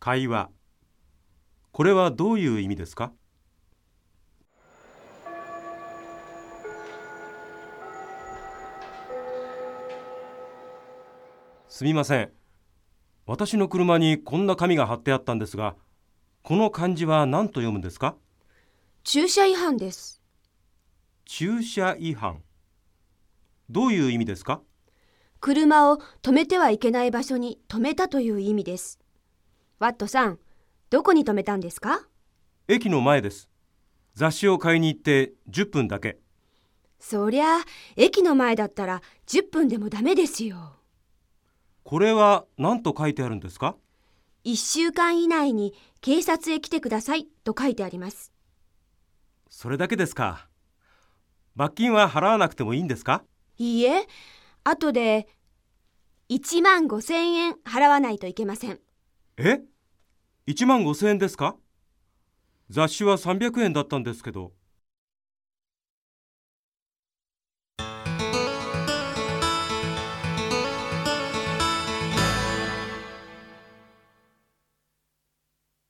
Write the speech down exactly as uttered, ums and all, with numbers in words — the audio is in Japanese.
会話。これはどういう意味ですか？すみません。私の車にこんな紙が貼ってあったんですが、この漢字は何と読むんですか？ 駐車違反です。 駐車違反。どういう意味ですか？ 車を止めてはいけない場所に止めたという意味です。ワットさん、どこに止めたんですか？ 駅の前です。雑誌を買いに行ってじゅっぷんだけ。 そりゃ、駅の前だったらじゅっぷんでもダメですよ。 これは何と書いてあるんですか？ いっしゅうかん以内に警察へ来てくださいと書いてあります。 それだけですか。罰金は払わなくてもいいんですか？ いいえ、後でいちまんごせんえん払わないといけません。 え？いちまんごせんえんですか？雑誌はさんびゃくえんだったんですけど。